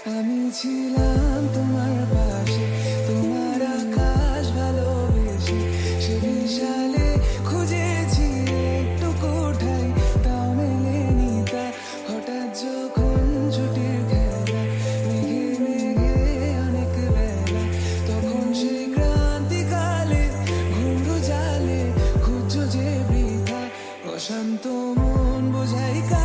আমি ছিলাম তোমার পাশে, তোমার আকাশ ভালোবেসে, সে বিশালে খুঁজেছি একটু কোঠায়, তাও মেলেনি তা। হঠাৎ যখন ছুটির খেলা, মেঘে মেঘে অনেক বেলা, তখন সেই ক্রান্তিকালে ঘুমরু জালে খুঁজছো যে বৃথা। অশান্ত মন বোঝাই